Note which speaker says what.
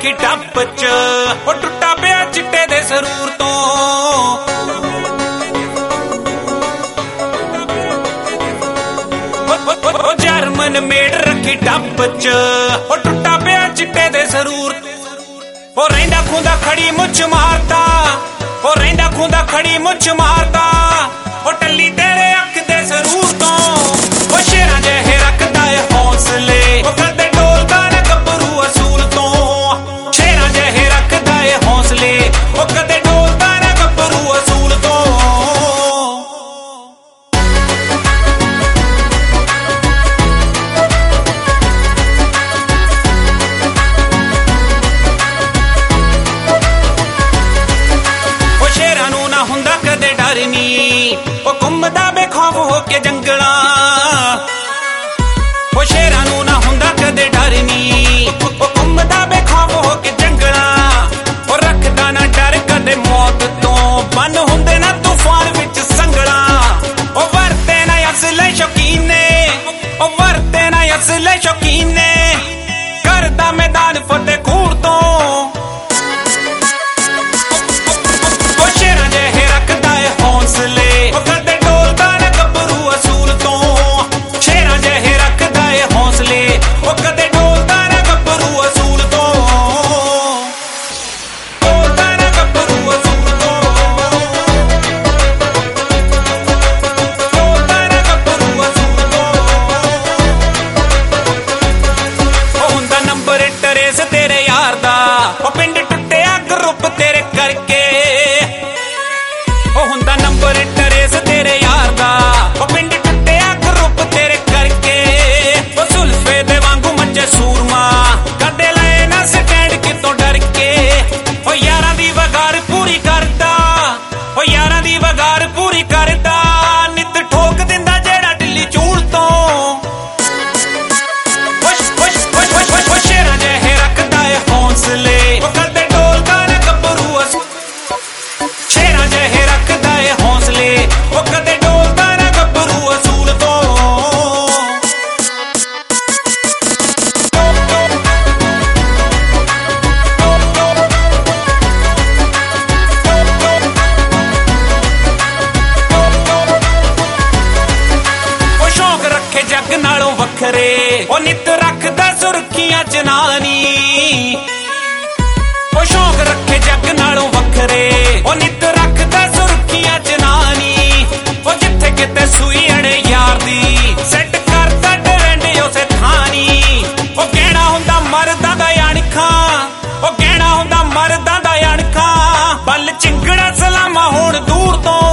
Speaker 1: रखी टप च ओ टुटा पिया चिट्टे दे सरूर तो ओ जर्मन मेड रखी टप च ओ टुटा पिया चिट्टे दे सरूर ओ रहिंदा खूंदा खड़ी मुछ मारता ओ रहिंदा खूंदा खड़ी मुछ मारता ओ टल्ली तेरे अख दे सरूर तो ओ शेरां जहे रखदा है हौसले ओ कदे डोलदा ना गबरू असूल तो शेरां जहे रखदा है हौसले ओ कदे डोलदा ना गबरू असूल तो ओ शेरां नू ना हुंदा कदे डर नी ओ घुमदा बेखौफ हो के जंगला ओ शेरां नू ना हुंदा कदे डर नी ओ घुमदा बेखौफ हो के जंगला ओ रखदा ना डर कदे मौत तो बन हुंदे ना तूफान विच संगला ओ वरते ना असले शौकीन ने ओ वरते ना असले शौकीन ने करदा मैदान फतेह खूर तो ओ शेरां जहे रखदा है हौसले ओ कदे डोलदा ना गबरू असूल तो शेरां जहे रखदा है हौसले ओ कदे डोलदा ना गबरू असूल तो डोलदा ना गबरू असूल तो डोलदा ना गबरू असूल तो ओ हुंदा नंबर ट्रेस तेरे यार दा ओ पिंड टुੱਟਿਆ ग्रुप तेरे करके ओ हुंदा नंबर ट्रेस तेरे यार दा ओ पिंड टुੱਟਿਆ ग्रुप तेरे करके ओ सुल्फे दे वांगू मचे सूरमा कदे लए ना स्टैंड कितों डर के ओ यारां दी वगार पूरी करदा ओ यारां दी वगार पूरी करदा नित ठोक दिंदा जेड़ा ढिल्ली चूल तो ओ शेरां जहे रखदा है हौसले ओ कदे डोलदा ना गबरू असूल शेरां जहे रखदा है हौसले ओ कदे डोलदा ना गबरू असूल तो ओ शौक रखे जग नालों वखरे ओ नित रखदा सुर्खियां च नानी ओ शौक रखे जग नालों वखरे ओ नित रखदा सुर्खियां च नानी ओ जिथे किते सूई अड़े यार दी सेट करदा डरेंडे उसे थानी ओ कहना हुंदा मरदा दा अणखा ओ कहना हुंदा मरदा दा अणखा बल चिंगड़ा सलामा हुण दूर तो